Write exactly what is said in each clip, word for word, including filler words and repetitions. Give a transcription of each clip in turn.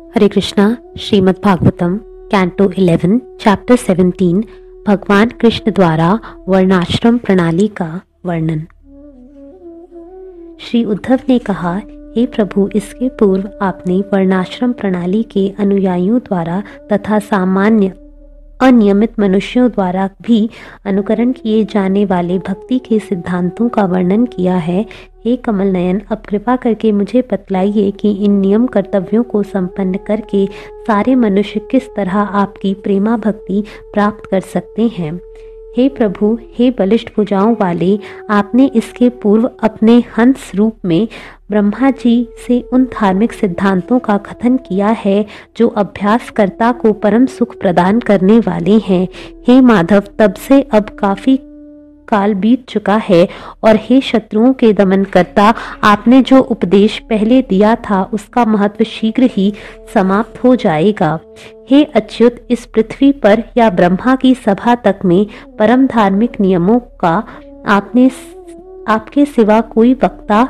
हरे Krishna. Shrimad Bhagavatam canto eleven chapter seventeen भगवान कृष्ण द्वारा वर्णाश्रम प्रणाली का वर्णन। श्री उद्धव ने कहा, हे प्रभु, इसके पूर्व आपने वर्णाश्रम प्रणाली के अनुयायियों द्वारा तथा सामान्य अनियमित मनुष्यों द्वारा भी अनुकरण किए जाने वाले भक्ति के सिद्धांतों का वर्णन किया है। हे कमल नयन, अब कृपा करके मुझे बतलाइए कि इन नियम कर्तव्यों को संपन्न करके सारे मनुष्य किस तरह आपकी प्रेमा भक्ति प्राप्त कर सकते हैं। हे प्रभु, हे बलिष्ठ भुजाओं वाले, आपने इसके पूर्व अपने हंस रूप में ब्रह्मा जी से उन धार्मिक सिद्धांतों का कथन किया है जो अभ्यासकर्ता को परम सुख प्रदान करने वाले हैं। हे माधव, तब से अब काफी काल बीत चुका है और हे शत्रुओं के दमन करता, आपने जो उपदेश पहले दिया था उसका महत्व शीघ्र ही समाप्त हो जाएगा। हे अच्युत, इस पृथ्वी पर या ब्रह्मा की सभा तक में परम धार्मिक नियमों का आपने आपके सिवा कोई वक्ता,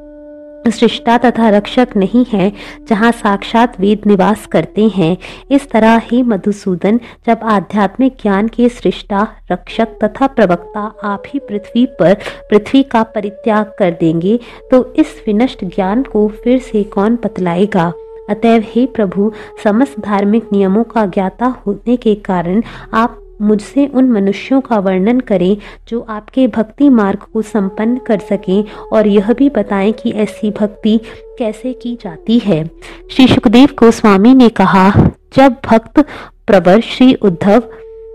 सृष्टा तथा रक्षक नहीं है जहाँ साक्षात वेद निवास करते हैं। इस तरह हे मधुसूदन, जब आध्यात्मिक ज्ञान के सृष्टा, रक्षक तथा प्रवक्ता आप ही पृथ्वी पर पृथ्वी का परित्याग कर देंगे तो इस विनष्ट ज्ञान को फिर से कौन बतलाएगा। अतएव हे प्रभु, समस्त धार्मिक नियमों का ज्ञाता होने के कारण आप मुझसे उन मनुष्यों का वर्णन करें जो आपके भक्ति मार्ग को संपन्न कर सकें और यह भी बताएं कि ऐसी भक्ति कैसे की जाती है। श्री सुखदेव गोस्वामी ने कहा, जब भक्त प्रवर श्री उद्धव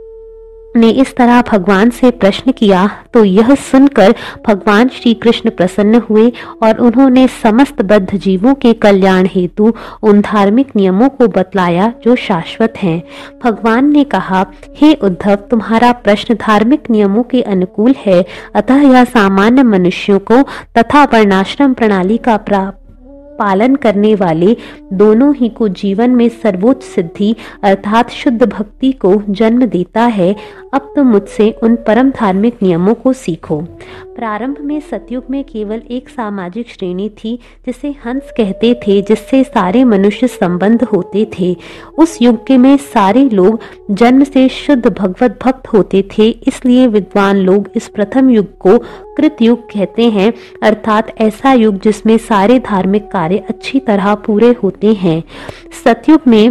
ने इस तरह भगवान से प्रश्न किया तो यह सुनकर भगवान श्री कृष्ण प्रसन्न हुए और उन्होंने समस्त बद्ध जीवों के कल्याण हेतु उन धार्मिक नियमों को बतलाया जो शाश्वत हैं। भगवान ने कहा, हे उद्धव, तुम्हारा प्रश्न धार्मिक नियमों के अनुकूल है, अतः यह सामान्य मनुष्यों को तथा वर्णाश्रम प्रणाली का प्राप्त पालन करने वाले दोनों ही को जीवन में सर्वोच्च सिद्धि अर्थात शुद्ध भक्ति को जन्म देता है। अब तुम मुझसे उन परम धार्मिक नियमों को सीखो। प्रारंभ में सतयुग में केवल एक सामाजिक श्रेणी थी जिसे हंस कहते थे, जिससे सारे मनुष्य संबंध होते थे। उस युग के में सारे लोग जन्म से शुद्ध भगवत भक्त होते थे, इसलिए विद्वान लोग इस प्रथम युग को कृत युग कहते हैं, अर्थात ऐसा युग जिसमें सारे धार्मिक कार्य अच्छी तरह पूरे होते हैं। सतयुग में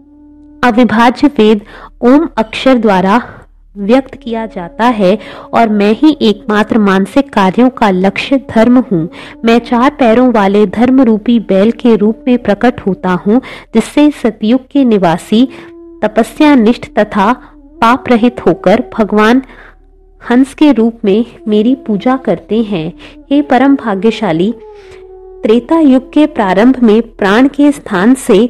अविभाज्य वेद ओम अक्षर द्वारा व्यक्त किया जाता है और मैं ही एकमात्र मानसिक कार्यों का लक्ष्य धर्म हूँ। मैं चार पैरों वाले धर्म रूपी बैल के रूप में प्रकट होता हूँ, जिससे सतयुग के निवासी तपस्या निष्ठ तथा पाप रहित होकर भगवान हंस के रूप में मेरी पूजा करते हैं। हे परम भाग्यशाली, त्रेता युग के प्रारंभ में प्राण के स्थान से,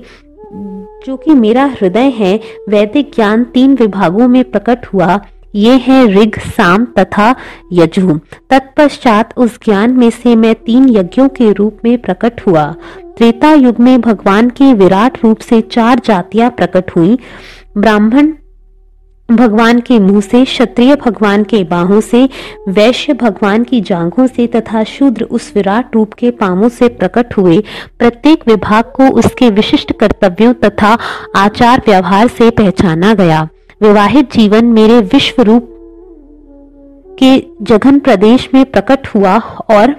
जो कि मेरा हृदय है, वैदिक ज्ञान तीन विभागों में प्रकट हुआ। ये हैं ऋग, साम तथा यजु। तत्पश्चात उस ज्ञान में से मैं तीन यज्ञों के रूप में प्रकट हुआ। त्रेता युग में भगवान के विराट रूप से चार जातियां प्रकट हुई। ब्राह्मण भगवान के मुंह से, क्षत्रिय भगवान के बाहों से, वैश्य भगवान की जांघों से तथा शूद्र उस विराट रूप के पांवों से प्रकट हुए। प्रत्येक विभाग को उसके विशिष्ट कर्तव्यों तथा आचार व्यवहार से पहचाना गया। विवाहित जीवन मेरे विश्व रूप के जघन प्रदेश में प्रकट हुआ और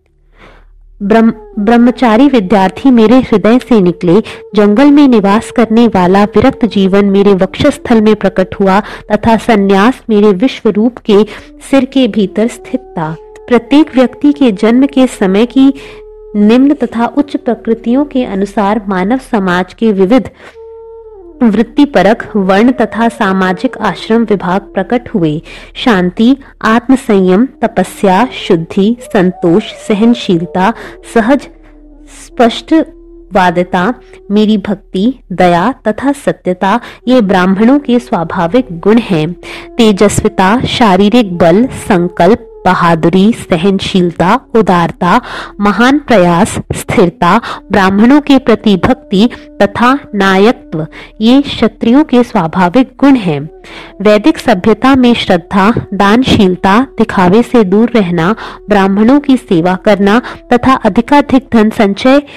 ब्रह्म ब्रह्मचारी विद्यार्थी मेरे हृदय से निकले। जंगल में निवास करने वाला विरक्त जीवन मेरे वक्षस्थल में प्रकट हुआ तथा सन्यास मेरे विश्व रूप के सिर के भीतर स्थित था। प्रत्येक व्यक्ति के जन्म के समय की निम्न तथा उच्च प्रकृतियों के अनुसार मानव समाज के विविध वृत्तिपरक, वर्ण तथा सामाजिक आश्रम विभाग प्रकट हुए। शांति, आत्मसंयम, तपस्या, शुद्धि, संतोष, सहनशीलता, सहज स्पष्टवादिता, मेरी भक्ति, दया तथा सत्यता ये ब्राह्मणों के स्वाभाविक गुण हैं। तेजस्विता, शारीरिक बल, संकल्प, बहादुरी, सहनशीलता, उदारता, महान प्रयास, स्थिरता, ब्राह्मणों के प्रति भक्ति तथा नायकत्व ये क्षत्रियों के स्वाभाविक गुण हैं। वैदिक सभ्यता में श्रद्धा, दानशीलता, दिखावे से दूर रहना, ब्राह्मणों की सेवा करना तथा अधिकाधिक धन संचय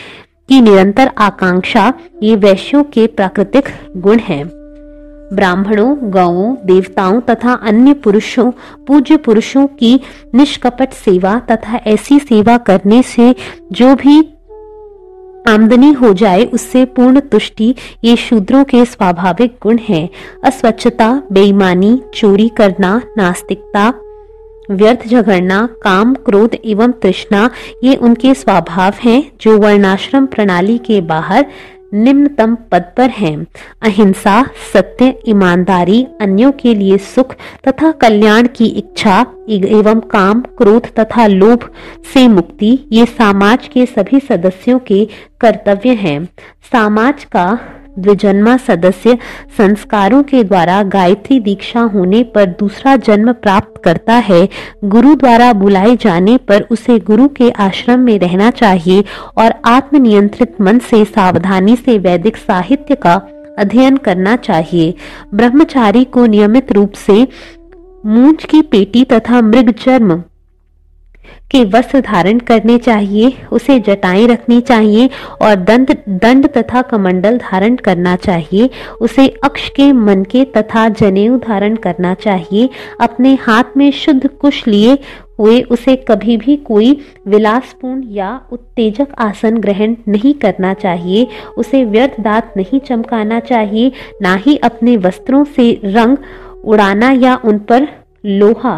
की निरंतर आकांक्षा ये वैश्यों के प्राकृतिक गुण हैं। ब्राह्मणों, गौओं, देवताओं तथा अन्य पुरुषों पूज्य पुरुषों की निष्कपट सेवा तथा ऐसी सेवा करने से जो भी आमदनी हो जाए उससे पूर्ण तुष्टि ये शूद्रों के स्वाभाविक गुण हैं। अस्वच्छता, बेईमानी, चोरी करना, नास्तिकता, व्यर्थ झगड़ना, काम, क्रोध एवं तृष्णा ये उनके स्वभाव हैं जो वर्णाश्रम प्रणाली के बाहर निम्नतम पद पर हैं। अहिंसा, सत्य, ईमानदारी, अन्यों के लिए सुख तथा कल्याण की इच्छा एवं काम, क्रोध तथा लोभ से मुक्ति ये समाज के सभी सदस्यों के कर्तव्य हैं। समाज का द्विजन्मा सदस्य संस्कारों के द्वारा गायत्री दीक्षा होने पर दूसरा जन्म प्राप्त करता है। गुरु द्वारा बुलाए जाने पर उसे गुरु के आश्रम में रहना चाहिए और आत्मनियंत्रित मन से सावधानी से वैदिक साहित्य का अध्ययन करना चाहिए। ब्रह्मचारी को नियमित रूप से मूंछ की पेटी तथा मृग चर्म के वस्त्र धारण करने चाहिए, उसे जटाएं रखनी चाहिए और दंड दंड तथा कमंडल धारण करना चाहिए। उसे अक्ष के, मन के तथा जनेऊ धारण करना चाहिए। अपने हाथ में शुद्ध कुश लिए हुए उसे कभी भी कोई विलासपूर्ण या उत्तेजक आसन ग्रहण नहीं करना चाहिए। उसे व्यर्थ दांत नहीं चमकाना चाहिए, ना ही अपने वस्त्रों से रंग उड़ाना या उन पर लोहा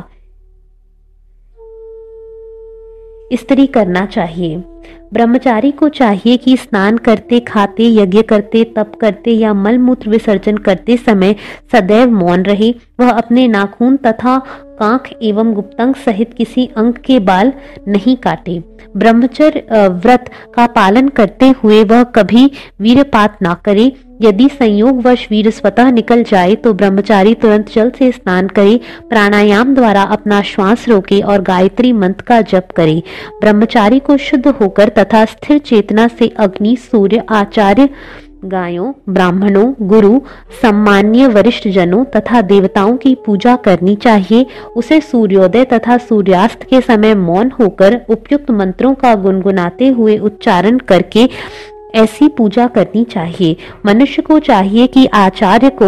इस्त्री करना चाहिए। ब्रह्मचारी को चाहिए कि स्नान करते, खाते, यज्ञ करते, तप करते या मल मूत्र विसर्जन करते समय सदैव मौन रहे। वह अपने नाखून तथा कांख एवं गुप्तंग सहित किसी अंग के बाल नहीं काटे। ब्रह्मचर्य व्रत का पालन करते हुए वह कभी वीरपात ना करे। यदि संयोगवश वीर स्वतः निकल जाए तो ब्रह्मचारी तुरंत जल से स्नान करे, प्राणायाम द्वारा अपना श्वास रोके और गायत्री मंत्र का जप करे। ब्रह्मचारी को शुद्ध होकर तथा स्थिर चेतना से अग्नि, सूर्य, आचार्य, गायों, ब्राह्मणों, गुरु, सम्मान्य वरिष्ठ जनों तथा देवताओं की पूजा करनी चाहिए। उसे सूर्योदय तथा सूर्यास्त के समय मौन होकर उपयुक्त मंत्रों का गुनगुनाते हुए उच्चारण करके ऐसी पूजा करनी चाहिए। मनुष्य को चाहिए कि आचार्य को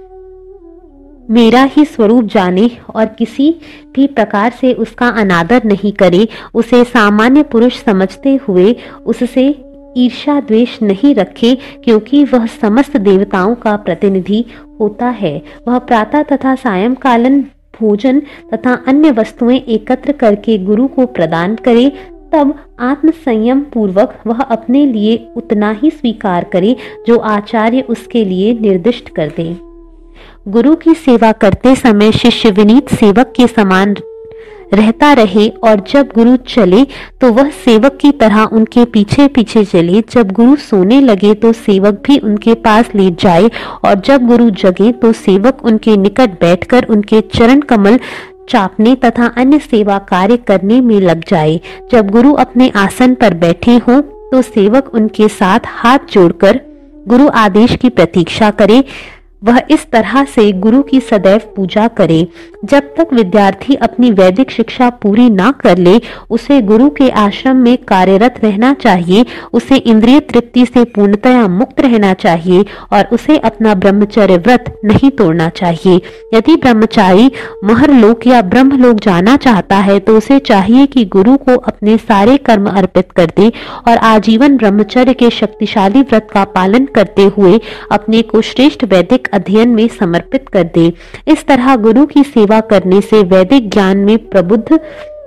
मेरा ही स्वरूप जाने और किसी भी प्रकार से उसका अनादर नहीं करे। उसे सामान्य पुरुष समझते हुए उससे ईर्ष्या द्वेष नहीं रखे, क्योंकि वह समस्त देवताओं का प्रतिनिधि होता है। वह प्रातः तथा सायंकालन भोजन तथा अन्य वस्तुएं एकत्र करके गुरु को प्रदान करे। तब आत्म संयम पूर्वक वह अपने लिए उतना ही स्वीकार करे जो आचार्य उसके लिए निर्दिष्ट कर दे। गुरु की सेवा करते समय शिष्य विनीत सेवक के समान रहता रहे और जब गुरु चले तो वह सेवक की तरह उनके पीछे पीछे चले। जब गुरु सोने लगे तो सेवक भी उनके पास लेट जाए और जब गुरु जगे तो सेवक उनके निकट बैठकर उनके चरण कमल चापने तथा अन्य सेवा कार्य करने में लग जाए। जब गुरु अपने आसन पर बैठे हों तो सेवक उनके साथ हाथ जोड़कर गुरु आदेश की प्रतीक्षा करे। वह इस तरह से गुरु की सदैव पूजा करे। जब तक विद्यार्थी अपनी वैदिक शिक्षा पूरी ना कर ले उसे गुरु के आश्रम में कार्यरत रहना चाहिए। उसे इंद्रिय तृप्ति से पूर्णतया मुक्त रहना चाहिए और उसे अपना ब्रह्मचर्य व्रत नहीं तोड़ना चाहिए। यदि ब्रह्मचारी महरलोक या ब्रह्मलोक जाना चाहता है तो उसे चाहिए कि गुरु को अपने सारे कर्म अर्पित कर दे और आजीवन ब्रह्मचर्य के शक्तिशाली व्रत का पालन करते हुए अपने को श्रेष्ठ वैदिक अध्ययन में समर्पित कर दे। इस तरह गुरु की सेवा करने से वैदिक ज्ञान में प्रबुद्ध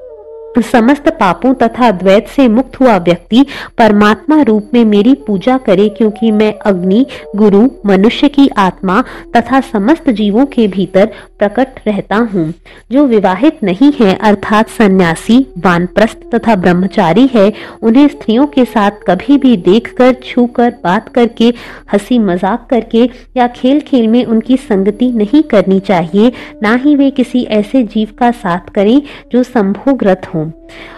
समस्त पापों तथा द्वैत से मुक्त हुआ व्यक्ति परमात्मा रूप में मेरी पूजा करे, क्योंकि मैं अग्नि, गुरु, मनुष्य की आत्मा तथा समस्त जीवों के भीतर प्रकट रहता हूँ। जो विवाहित नहीं है अर्थात सन्यासी, वानप्रस्थ तथा ब्रह्मचारी है, उन्हें स्त्रियों के साथ कभी भी देखकर, छूकर, बात करके, हंसी मजाक करके या खेल खेल में उनकी संगति नहीं करनी चाहिए। ना ही वे किसी ऐसे जीव का साथ करें जो संभोगरत हो।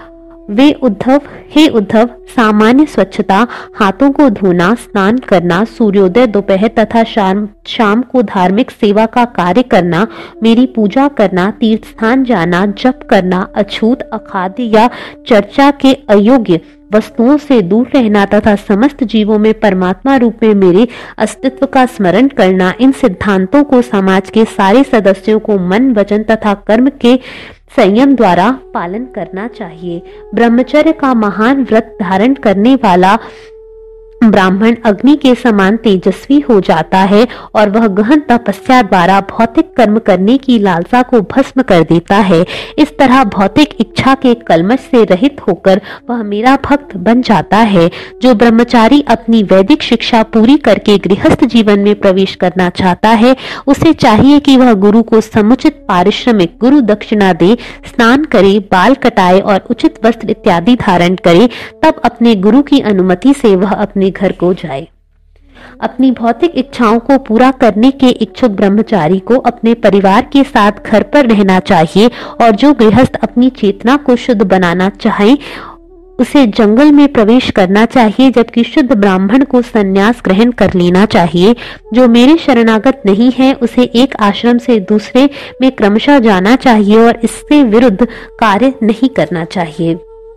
वे उद्धव हे उद्धव, सामान्य स्वच्छता, हाथों को धोना, स्नान करना, सूर्योदय, दोपहर तथा शाम शाम को धार्मिक सेवा का कार्य करना, मेरी पूजा करना, तीर्थ स्थान जाना, जप करना, अछूत, अखाद्य या चर्चा के अयोग्य वस्तुओं से दूर रहना तथा समस्त जीवों में परमात्मा रूप में मेरे अस्तित्व का स्मरण करना, इन सिद्धांतों को समाज के सारे सदस्यों को मन, वचन तथा कर्म के संयम द्वारा पालन करना चाहिए। ब्रह्मचर्य का महान व्रत धारण करने वाला ब्राह्मण अग्नि के समान तेजस्वी हो जाता है और वह गहन तपस्या द्वारा भौतिक कर्म करने की लालसा को भस्म कर देता है। इस तरह भौतिक इच्छा के कलमश से रहित होकर वह मेरा भक्त बन जाता है। जो ब्रह्मचारी अपनी वैदिक शिक्षा पूरी करके गृहस्थ जीवन में प्रवेश करना चाहता है, उसे चाहिए कि वह गुरु को समुचित पारिश्रमिक गुरु दक्षिणा दे, स्नान करे, बाल कटाए और उचित वस्त्र इत्यादि धारण करे, तब अपने गुरु की अनुमति से वह अपने घर को जाए। अपनी भौतिक इच्छाओं को पूरा करने के इच्छुक ब्रह्मचारी को अपने परिवार के साथ घर पर रहना चाहिए और जो गृहस्थ अपनी चेतना को शुद्ध बनाना चाहे उसे जंगल में प्रवेश करना चाहिए, जबकि शुद्ध ब्राह्मण को संन्यास ग्रहण कर लेना चाहिए। जो मेरे शरणागत नहीं है उसे एक आश्रम से दूसरे में क्रमशः जाना चाहिए और इससे विरुद्ध कार्य नहीं करना चाहिए।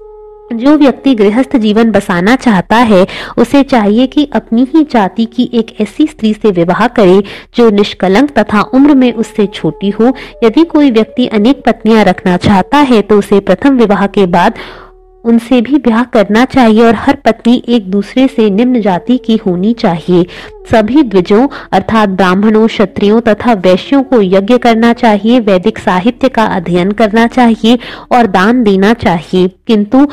जो व्यक्ति गृहस्थ जीवन बसाना चाहता है उसे चाहिए कि अपनी ही जाति की एक ऐसी स्त्री से विवाह करे जो निष्कलंक तथा उम्र में उससे छोटी हो। यदि कोई व्यक्ति अनेक पत्नियां रखना चाहता है तो उसे प्रथम विवाह के बाद उनसे भी ब्याह करना चाहिए और हर पत्नी एक दूसरे से निम्न जाति की होनी चाहिए। सभी द्विजों अर्थात ब्राह्मणों, क्षत्रियों तथा वैश्यों को यज्ञ करना चाहिए, वैदिक साहित्य का अध्ययन करना चाहिए और दान देना चाहिए। किंतु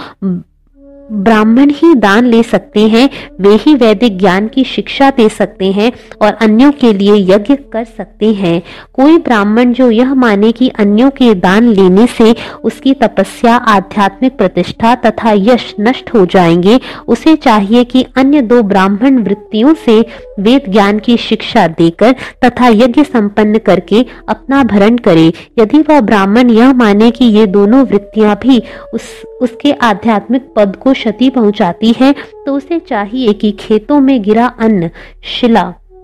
ब्राह्मण ही दान ले सकते हैं, वे ही वैदिक ज्ञान की शिक्षा दे सकते हैं और अन्यों के लिए यज्ञ कर सकते हैं। कोई ब्राह्मण जो यह माने कि अन्यों के दान लेने से उसकी तपस्या, आध्यात्मिक प्रतिष्ठा तथा यश नष्ट हो जाएंगे, उसे चाहिए कि अन्य दो ब्राह्मण वृत्तियों से वेद ज्ञान की शिक्षा देकर तथा यज्ञ संपन्न करके अपना भरण करे। यदि वह ब्राह्मण यह माने कि ये दोनों वृत्तियां भी उस उसके आध्यात्मिक पद को क्षति पहुंचाती है, तो उसे चाहिए कि खेतों में गिरा अन्न, शिला,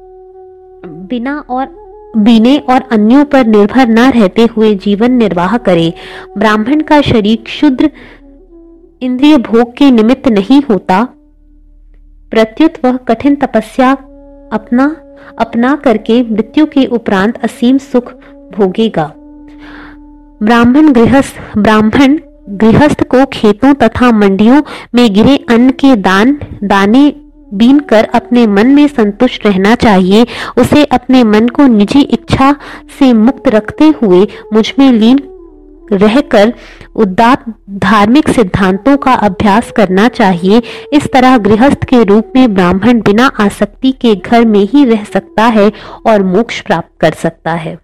बिना और बीने और अन्यों पर निर्भर न रहते हुए जीवन निर्वाह करे। ब्राह्मण का शरीर क्षुद्र इंद्रिय भोग के निमित्त नहीं होता, प्रत्युत वह कठिन तपस्या अपना अपना करके मृत्यु के उपरांत असीम सुख भोगेगा। ब्राह्मण गृहस्थ ब्राह्मण गृहस्थ को खेतों तथा मंडियों में गिरे अन्न के दान दाने बीन कर अपने मन में संतुष्ट रहना चाहिए। उसे अपने मन को निजी इच्छा से मुक्त रखते हुए मुझ में लीन रहकर उदात्त धार्मिक सिद्धांतों का अभ्यास करना चाहिए। इस तरह गृहस्थ के रूप में ब्राह्मण बिना आसक्ति के घर में ही रह सकता है और मोक्ष प्राप्त कर सकता है।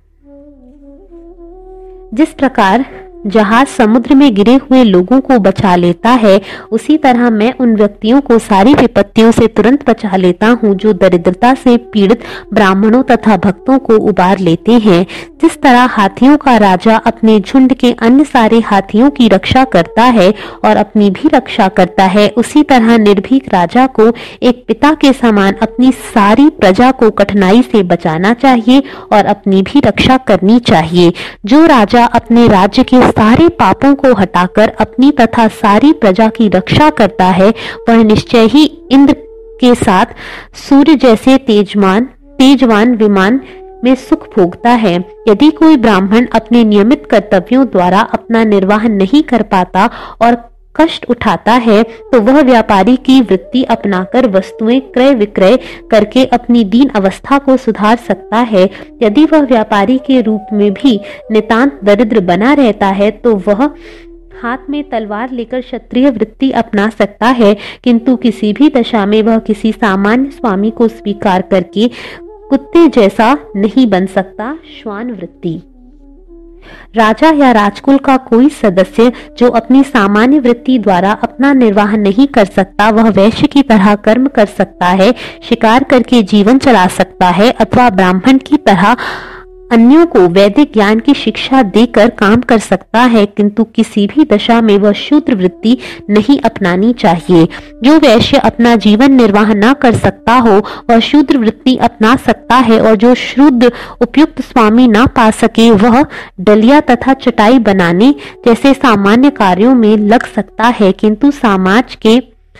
जिस प्रकार जहाज समुद्र में गिरे हुए लोगों को बचा लेता है, उसी तरह मैं उन व्यक्तियों को सारी विपत्तियों से तुरंत बचा लेता हूँ जो दरिद्रता से पीड़ित ब्राह्मणों तथा भक्तों को उबार लेते हैं। जिस तरह हाथियों का राजा अपने झुंड के अन्य सारे हाथियों की रक्षा करता है और अपनी भी रक्षा करता है, उसी तरह निर्भीक राजा को एक पिता के समान अपनी सारी प्रजा को कठिनाई से बचाना चाहिए और अपनी भी रक्षा करनी चाहिए। जो राजा अपने राज्य के सारे पापों को हटाकर अपनी तथा सारी प्रजा की रक्षा करता है, वह निश्चय ही इंद्र के साथ सूर्य जैसे तेजमान तेजवान विमान में सुख भोगता है। यदि कोई ब्राह्मण अपने नियमित कर्तव्यों द्वारा अपना निर्वाह नहीं कर पाता और कष्ट उठाता है, तो वह व्यापारी की वृत्ति अपनाकर वस्तुएं क्रय विक्रय करके अपनी दीन अवस्था को सुधार सकता है। यदि वह व्यापारी के रूप में भी नितांत दरिद्र बना रहता है, तो वह हाथ में तलवार लेकर क्षत्रिय वृत्ति अपना सकता है, किंतु किसी भी दशा में वह किसी सामान्य स्वामी को स्वीकार करके कुत्ते जैसा नहीं बन सकता। श्वान वृत्ति। राजा या राजकुल का कोई सदस्य जो अपनी सामान्य वृत्ति द्वारा अपना निर्वाह नहीं कर सकता, वह वैश्य की तरह कर्म कर सकता है, शिकार करके जीवन चला सकता है अथवा ब्राह्मण की तरह अन्यों को वैदिक ज्ञान की शिक्षा देकर काम कर सकता है, किंतु किसी भी दशा में वह शूद्र वृत्ति नहीं अपनानी चाहिए। जो वैश्य अपना जीवन निर्वाह न कर सकता हो, वह शूद्र वृत्ति अपना सकता है, और जो शूद्र उपयुक्त स्वामी न पा सके, वह डलिया तथा चटाई बनाने जैसे सामान्य कार्यों में लग सकता है, किंतु समाज के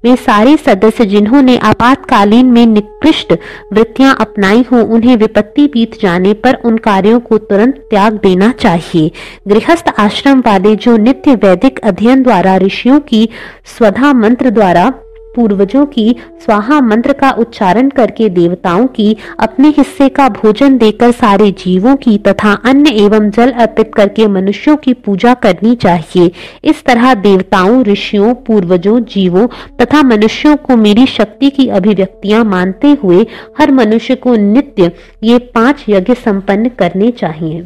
वे सारे सदस्य जिन्होंने आपातकालीन में निकृष्ट वृत्तियां अपनाई हो, उन्हें विपत्ति बीत जाने पर उन कार्यों को तुरंत त्याग देना चाहिए। गृहस्थ आश्रम वाले जो नित्य वैदिक अध्ययन द्वारा, ऋषियों की स्वधा मंत्र द्वारा, पूर्वजों की स्वाहा मंत्र का उच्चारण करके, देवताओं की अपने हिस्से का भोजन देकर, सारे जीवों की तथा अन्न एवं जल अर्पित करके मनुष्यों की पूजा करनी चाहिए। इस तरह देवताओं, ऋषियों, पूर्वजों, जीवों तथा मनुष्यों को मेरी शक्ति की अभिव्यक्तियां मानते हुए हर मनुष्य को नित्य ये पांच यज्ञ संपन्न करने चाहिए।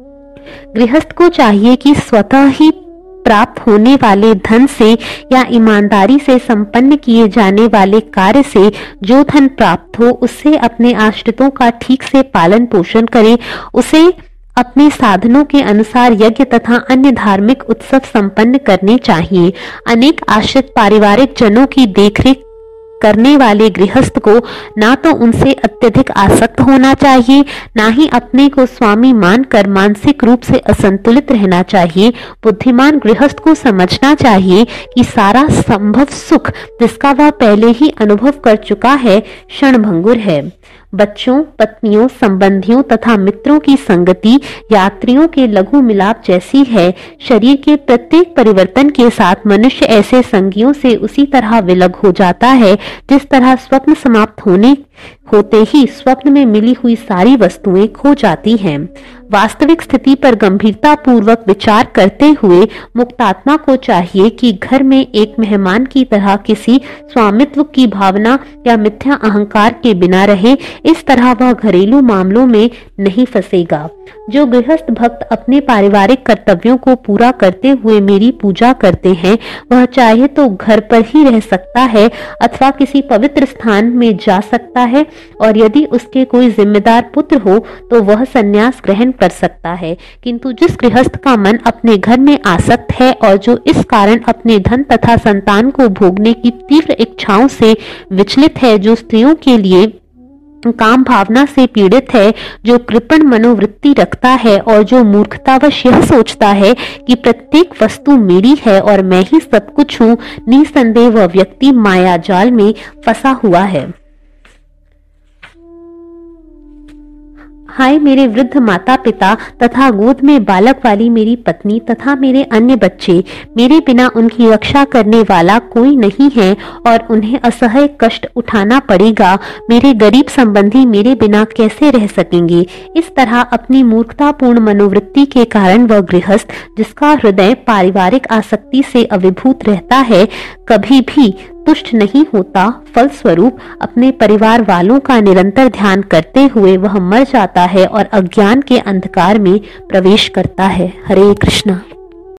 गृहस्थ को चाहिए कि स्वतः ही प्राप्त होने वाले धन से या ईमानदारी से संपन्न किए जाने वाले कार्य से जो धन प्राप्त हो, उससे अपने आश्रितों का ठीक से पालन पोषण करे, उसे अपने साधनों के अनुसार यज्ञ तथा अन्य धार्मिक उत्सव संपन्न करने चाहिए। अनेक आश्रित पारिवारिक जनों की देखरेख करने वाले गृहस्थ को ना तो उनसे अत्यधिक आसक्त होना चाहिए, ना ही अपने को स्वामी मानकर मानसिक रूप से असंतुलित रहना चाहिए। बुद्धिमान गृहस्थ को समझना चाहिए कि सारा संभव सुख जिसका वह पहले ही अनुभव कर चुका है क्षणभंगुर है। बच्चों, पत्नियों, संबंधियों तथा मित्रों की संगति यात्रियों के लघु मिलाप जैसी है। शरीर के प्रत्येक परिवर्तन के साथ मनुष्य ऐसे संगियों से उसी तरह विलग हो जाता है जिस तरह स्वप्न समाप्त होने होते ही स्वप्न में मिली हुई सारी वस्तुएं खो जाती हैं। वास्तविक स्थिति पर गंभीरता पूर्वक विचार करते हुए मुक्तात्मा को चाहिए कि घर में एक मेहमान की तरह किसी स्वामित्व की भावना या मिथ्या अहंकार के बिना रहे। इस तरह वह घरेलू मामलों में नहीं फंसेगा। जो गृहस्थ भक्त अपने पारिवारिक कर्तव्यों को पूरा करते हुए मेरी पूजा करते हैं, वह चाहे तो घर पर ही रह सकता है अथवा किसी पवित्र स्थान में जा सकता है, और यदि उसके कोई जिम्मेदार पुत्र हो तो वह संन्यास ग्रहण कर सकता है। किंतु जिस गृहस्थ का मन अपने घर में आसक्त है और जो इस कारण अपने धन तथा संतान को भोगने की तीव्र इच्छाओं से विचलित है, जो स्त्रियों के लिए काम भावना से पीड़ित है, जो कृपण मनोवृत्ति रखता है और जो मूर्खतावश यह सोचता है कि प्रत्येक वस्तु मेरी है और मैं ही सब कुछ हूँ, निसंदेह वह व्यक्ति माया जाल में फंसा हुआ है। हाय मेरे वृद्ध माता पिता तथा गोद में बालक वाली मेरी पत्नी तथा मेरे अन्य बच्चे, मेरे बिना उनकी रक्षा करने वाला कोई नहीं है और उन्हें असह्य कष्ट उठाना पड़ेगा। मेरे गरीब संबंधी मेरे बिना कैसे रह सकेंगे? इस तरह अपनी मूर्खतापूर्ण मनोवृत्ति के कारण वह गृहस्थ, जिसका हृदय पारिवारिक आसक्ति से अभिभूत रहता है, कभी भी तुष्ट नहीं होता। फलस्वरूप अपने परिवार वालों का निरंतर ध्यान करते हुए वह मर जाता है और अज्ञान के अंधकार में प्रवेश करता है। हरे कृष्णा।